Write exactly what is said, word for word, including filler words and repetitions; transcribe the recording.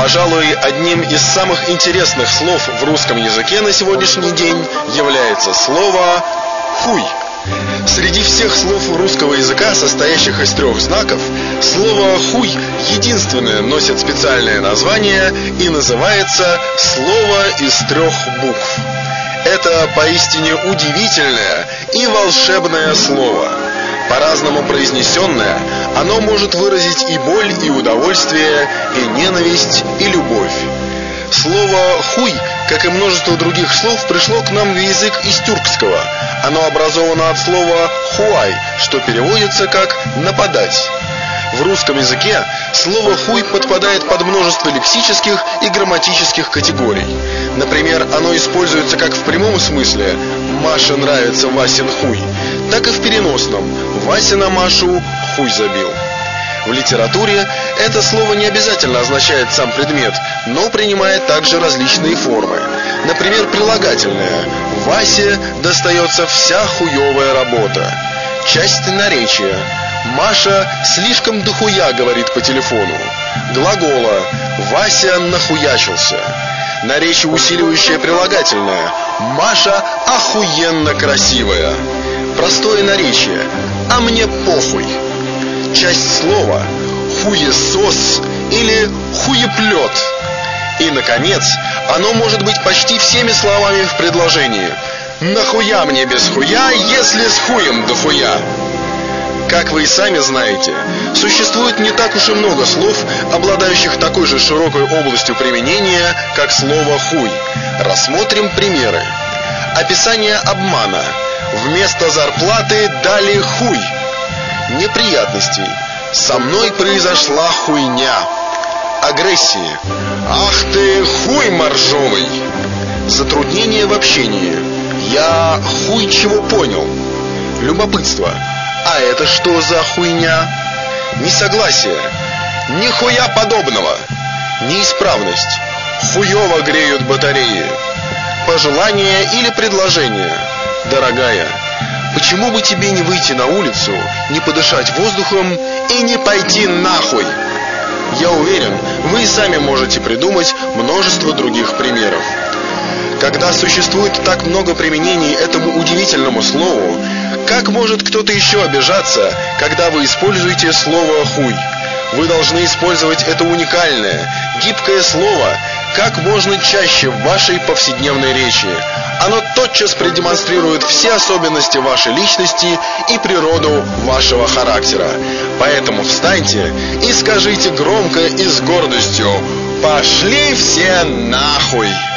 Пожалуй, одним из самых интересных слов в русском языке на сегодняшний день является слово «хуй». Среди всех слов русского языка, состоящих из трех знаков, слово «хуй» единственное носит специальное название и называется «слово из трех букв». Это поистине удивительное и волшебное слово. По-разному произнесенное, оно может выразить и боль, и удовольствие, и ненависть, и любовь. Слово «хуй», как и множество других слов, пришло к нам в язык из тюркского. Оно образовано от слова «хуай», что переводится как «нападать». В русском языке слово «хуй» подпадает под множество лексических и грамматических категорий. Например, оно используется как в прямом смысле «Маше нравится Васин хуй», так и в переносном «Вася на Машу хуй забил». В литературе это слово не обязательно означает сам предмет, но принимает также различные формы. Например, прилагательное «Васе достается вся хуевая работа». Часть наречия «Маша слишком дохуя говорит по телефону». Глагола «Вася нахуячился». Наречие усиливающее прилагательное «Маша охуенно красивая». Простое наречие «А мне похуй». Часть слова «хуесос» или «хуеплет». И, наконец, оно может быть почти всеми словами в предложении. «Нахуя мне без хуя, если с хуем дохуя?» Как вы и сами знаете, существует не так уж и много слов, обладающих такой же широкой областью применения, как слово «хуй». Рассмотрим примеры. Описание обмана. Вместо зарплаты дали хуй. Неприятностей. Со мной произошла хуйня. Агрессии. Ах ты хуй моржовый. Затруднение в общении. Я хуй чего понял. Любопытство. А это что за хуйня? Несогласие. Нихуя подобного. Неисправность. Хуёво греют батареи. Пожелание или предложение. Дорогая, почему бы тебе не выйти на улицу, не подышать воздухом и не пойти нахуй? Я уверен, вы и сами можете придумать множество других примеров. Когда существует так много применений этому удивительному слову, как может кто-то еще обижаться, когда вы используете слово «хуй»? Вы должны использовать это уникальное, гибкое слово как можно чаще в вашей повседневной речи. Оно тотчас продемонстрирует все особенности вашей личности и природу вашего характера. Поэтому встаньте и скажите громко и с гордостью: «Пошли все нахуй!»